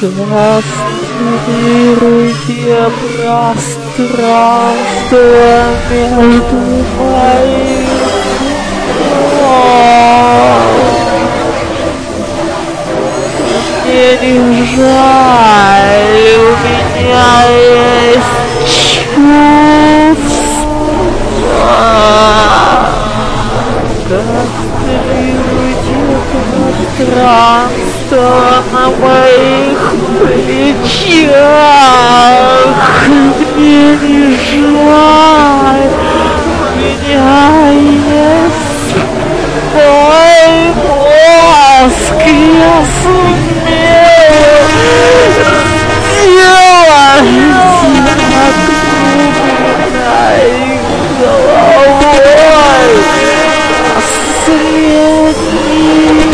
Конструируйте пространство между моих ног. Мне не жаль, у меня есть чувства. Конструируйте пространство на моих плечах. Мне не жаль, у меня есть мой мозг. Я сумею сделать над моей головой последний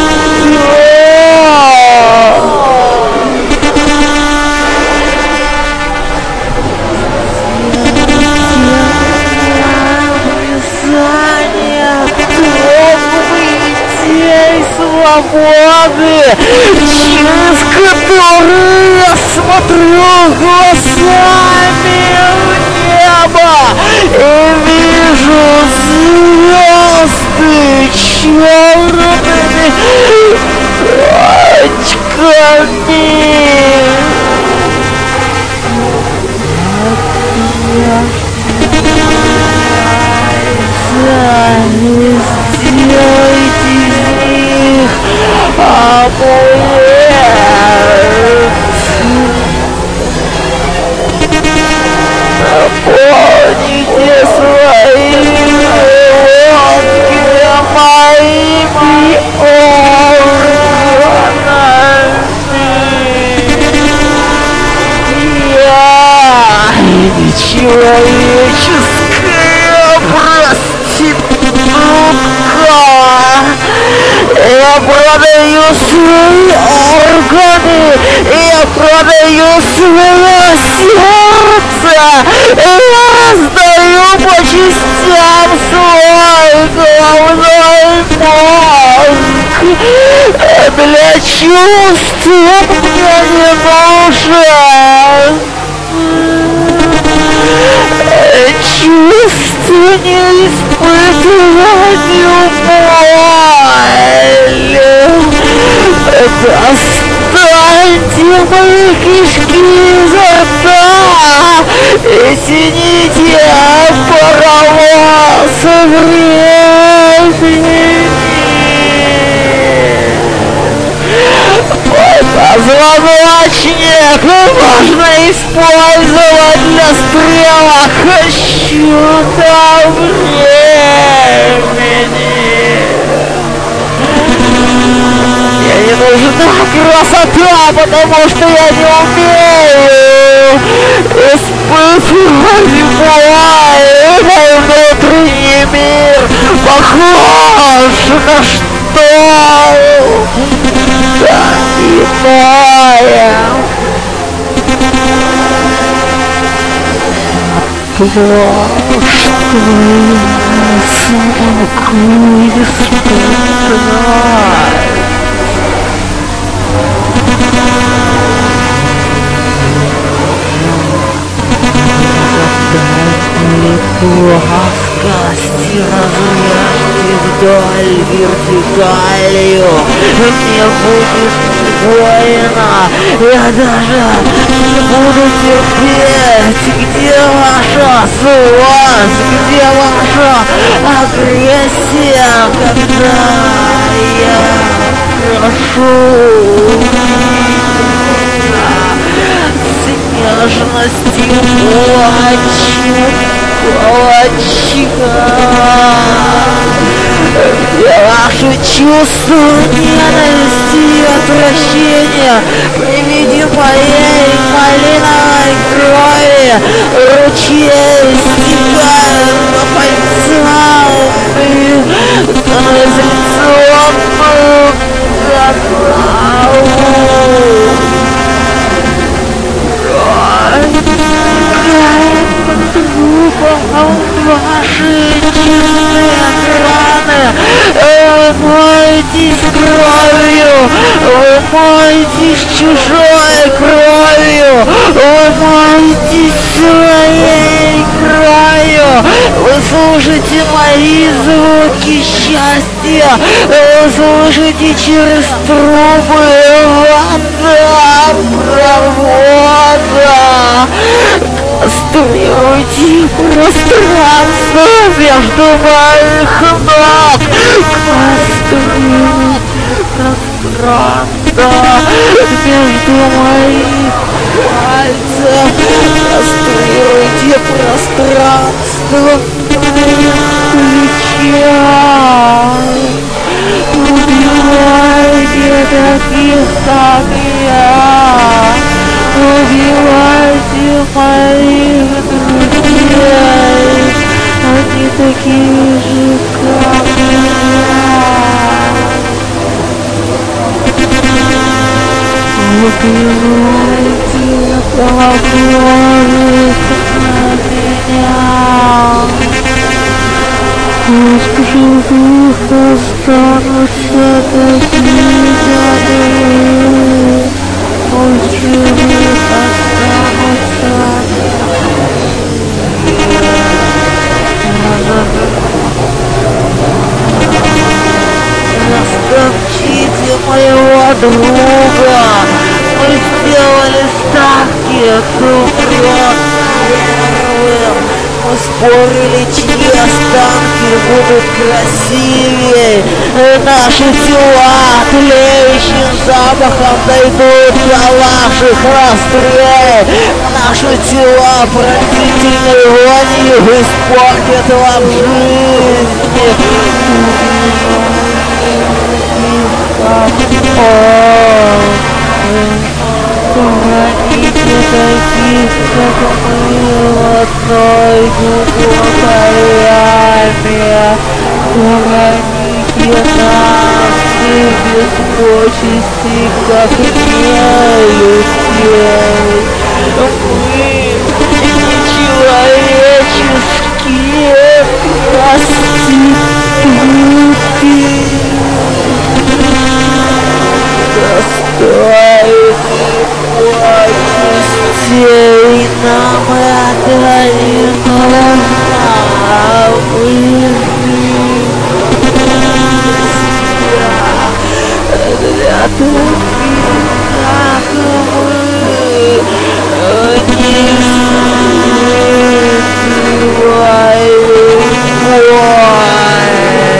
свободы, через которые я смотрю глазами в небо и вижу звезды черными точками. Сделайте из них амулет. Наполните свои легкие моими органами. Я нечеловеческая проститутка. Я продаю свои органы, я продаю свое сердце, я раздаю по частям свой головной мозг. Для чувств мне не нужен. Чувства не испытывать боль. Достаньте мои кишки изо рта и тяните паровоз времени. Мой позвоночник можно использовать для стрелок счета времени. Мне не нужна красота, потому что я не умею испытывать боль. Мой внутренний мир похож на что? Да иное. То, что я смогу испытать. Плоскости разрежьте вдоль вертикалью. Мне будет больно. Я даже не буду терпеть. Где ваша злость? Где ваша агрессия? Когда я прошу нежности кулачка. Ваши чувства ненависти и отвращения при виде моей малиновой крови ручей стекают по пальцам и канализационную ваши чистые раны, умойтесь кровью, вы умойтесь чужой кровью, умойтесь своей кровью, вы слушайте мои звуки счастья, вы слушайте через трубы водопровода. Конструируйте пространство между моих ног. Конструируйте пространство между моих пальцев. Конструируйте пространство в моих плечах. Убивайте таких, как я. Убивайте моих друзей, они такие же, как я. Убивайте похожих на меня. Пусть в живых останутся такие добрые. Пусть живых останутся. Растопчите моего друга. Мы сделали ставки друг первым. Мы спорили, чьи останки будут красивее. Наши тела тлеющим запахом дойдут до ваших расстрел. Наши тела пронзительной вонью испортят вам жизнь. Храните таких, как мы, в одной глубокой Храните нас всех без почести, как нелюдей. Мы нечеловеческие проститутки. Достойных почестей нам это не нужно. Для таких, как мы, не скрываем боль.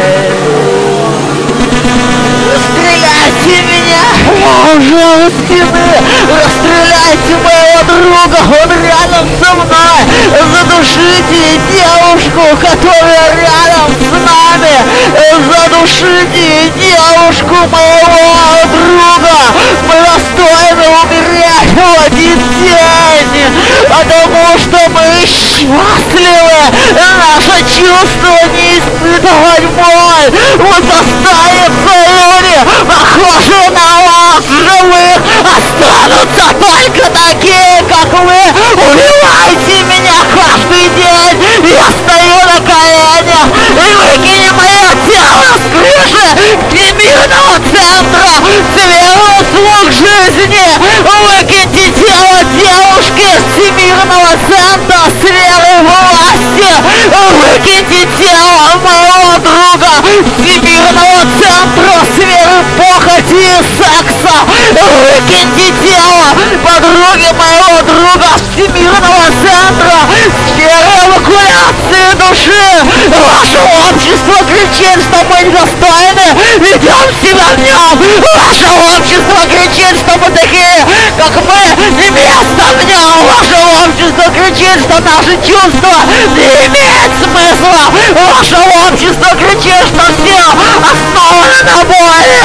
Расстреляйте меня, уже у стены! Расстреляйте моего друга, он рядом со мной! Задушите девушку, которая рядом с нами! Задушите девушку моего друга! Мы достойны умереть в один день! Потому что мы счастливы! Наше чувство не испытывать боль! Мы заставим люди, похожие на вас, живых, останутся только такие, как вы. Убивайте меня каждый день. Я стою на коленях и выкинем мое тело с крыши Всемирного центра сверху слуг жизни. Выкиньте тело девушки Всемирного центра сферы власти. Выкиньте тело моего друга Всемирного центра сферы похоти и секса. Выкиньте тело подруги моего друга Всемирного центра сферы эвакуации души. Ваше общество кричит, что мы недостойны, ведем себя в нем. Ваше общество кричит, что мы такие, как мы, не место в нем. Ваше общество кричит, что наши чувства не имеют смысла. Ваше общество кричит, что все основано на боли.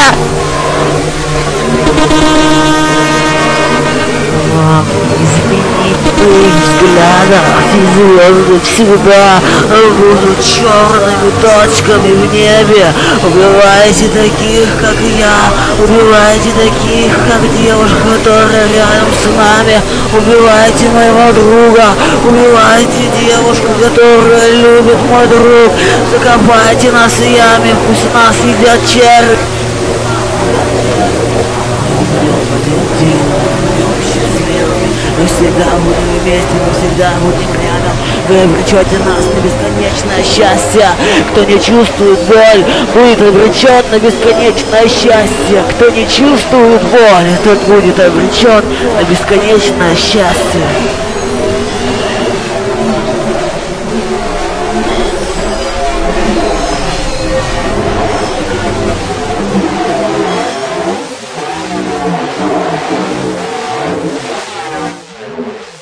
Изменить в взглядах, звезды всегда будут черными точками в небе. Убивайте таких, как я, убивайте таких, как девушка, которая рядом с нами. Убивайте моего друга, убивайте девушку, которая любит мой друг. Закопайте нас в яме, пусть нас едят черви. умрем один, умрем счастливыми. Мы всегда будем вместе, мы всегда будем рядом. Вы обречете нас на бесконечное счастье. Кто не чувствует боль, будет обречен на бесконечное счастье. Кто не чувствует боль, тот будет обречен на бесконечное счастье.